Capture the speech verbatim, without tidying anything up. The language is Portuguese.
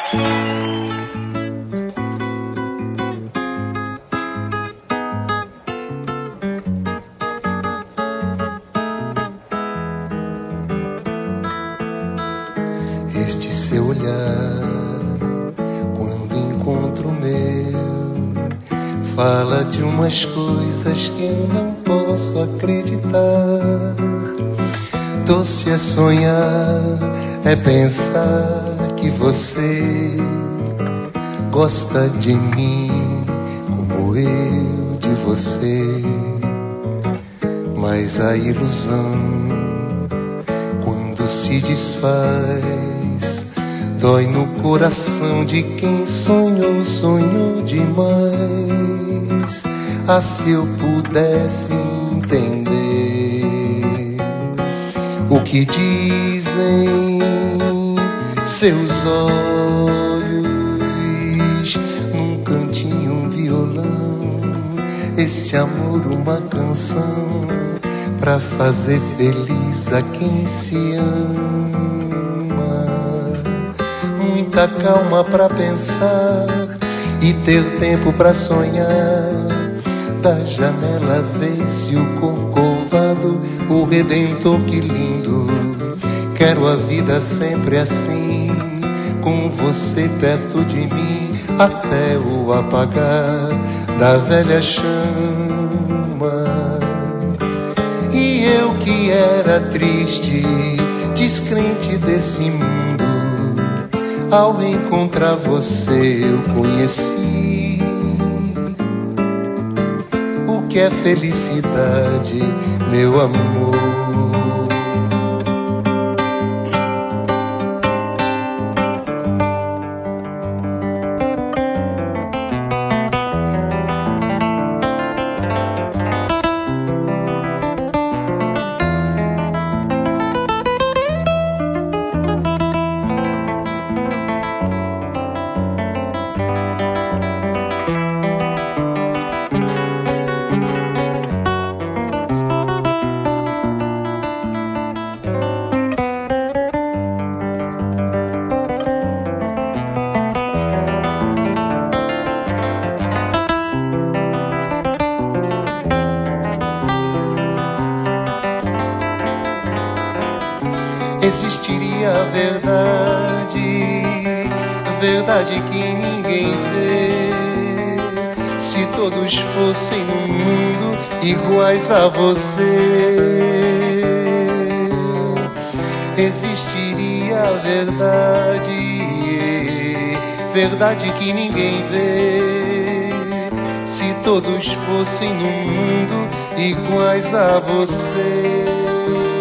Este seu olhar, quando encontro o meu, fala de umas coisas que eu não posso acreditar. Doce é sonhar, é pensar que você gosta de mim como eu de você. Mas a ilusão, quando se desfaz, dói no coração de quem sonhou, sonhou demais. Ah, se eu pudesse entender o que dizem seus olhos, num cantinho um violão, esse amor uma canção, pra fazer feliz a quem se ama. Muita calma pra pensar e ter tempo pra sonhar. Da janela vê-se o corcovado, o redentor, que lindo. Quero a vida sempre assim, com você perto de mim, até o apagar da velha chama. E eu que era triste, descrente desse mundo, ao encontrar você eu conheci o que é felicidade, meu amor. Existiria a verdade, a verdade que ninguém vê, se todos fossem no mundo iguais a você. Existiria a verdade, verdade que ninguém vê, se todos fossem no mundo iguais a você.